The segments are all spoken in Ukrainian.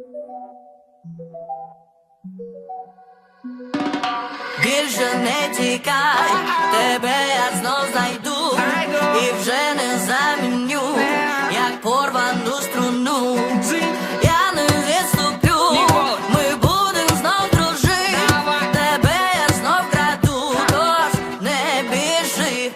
Більше не тікай, тебе я знов знайду і вже не заміню, як порвану струну. Я не відступлю, ми будем знов дружити. Тебе я знов краду, тож не біжи.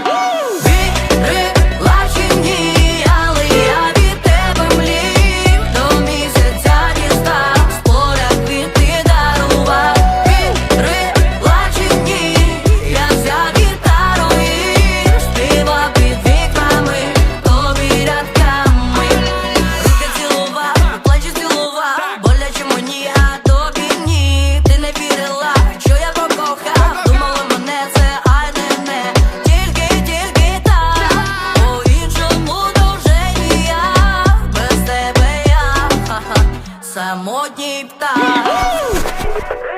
Вірила чи ні, але я від тебе млів. До місяця дістав, з поля квіти дарував. Вірила чи ні, я взяв гітару і співав під вікнами, тобі рядками. Руки цілував, плечі цілував, боляче мені, а тобі ні. Ти не вірила, що я покохав, думала мене це, ай не тільки так. По-іншому то вже ніяк, без тебе я самотній птах.